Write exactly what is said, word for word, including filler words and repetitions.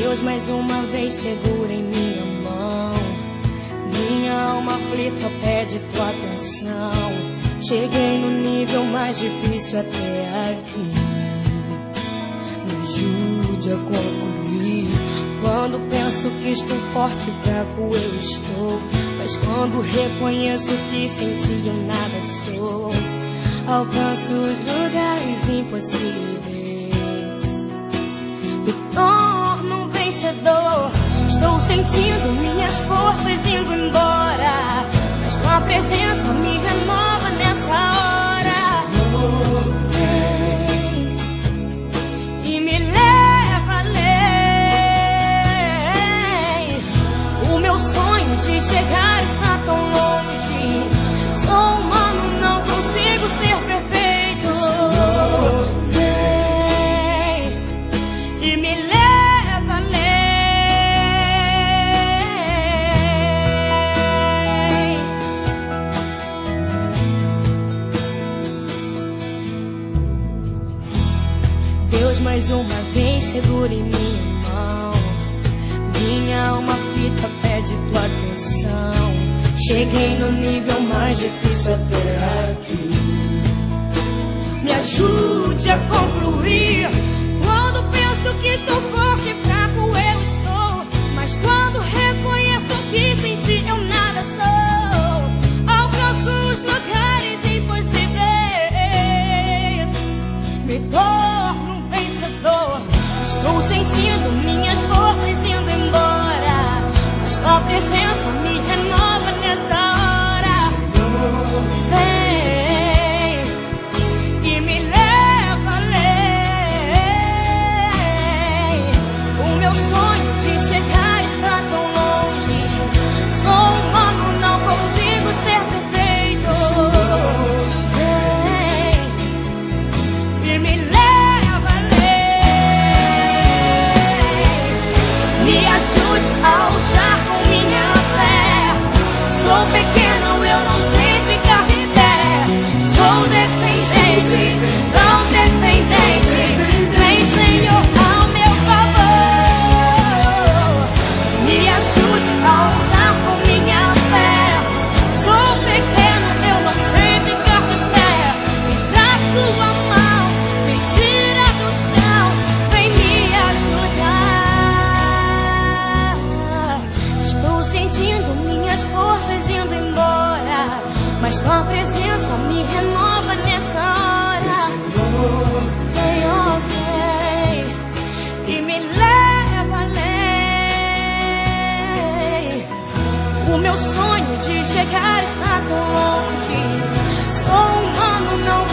Deus mais uma vez segura em minha mão. Minha alma aflita pede tua atenção. Cheguei no nível mais difícil até aqui. Me ajude a concluir. Quando penso que estou forte e fraco eu estou, mas quando reconheço que sem ti eu nada sou, alcanço os lugares impossíveis. Me torno um vencedor. Estou sentindo minhas forças indo embora, mas tua presença me renova nessa hora. Vem e me leva além. O meu sonho de chegar está tão longe. Sou humano, não consigo ser perfeito. Vem e me leva além. Deus mais uma vez segura em minha mão. Minha alma aflita pede tua atenção. Cheguei no nível mais difícil até aqui. Me ajude a concluir. Quando penso que estou forte e fraco eu estou, mas quando reconheço que sem ti eu nada sou, alcanço os lugares impossíveis. Me torno um vencedor. Estou sentindo minhas forças indo embora, mas tua presença me renova nessa hora. Vem e me leva além. O meu sonho de chegar está tão longe. Sou humano, não consigo ser perfeito. Vem e me leva além. Me ajude a usar com minha fé. Sou pequeno, eu não sei ficar de pé. Sou dependente, tão dependente. Vem, Senhor, ao meu favor. Me ajude a usar com minha fé. Sou pequeno, eu não sei ficar de pé. Me dá tua mão, me tira do chão. Vem me ajudar. Estou sentindo minhas forças indo embora, mas tua presença me renova nessa hora. Vem, ó, vem e me leva além. O meu sonho de chegar está tão longe. Sou humano, não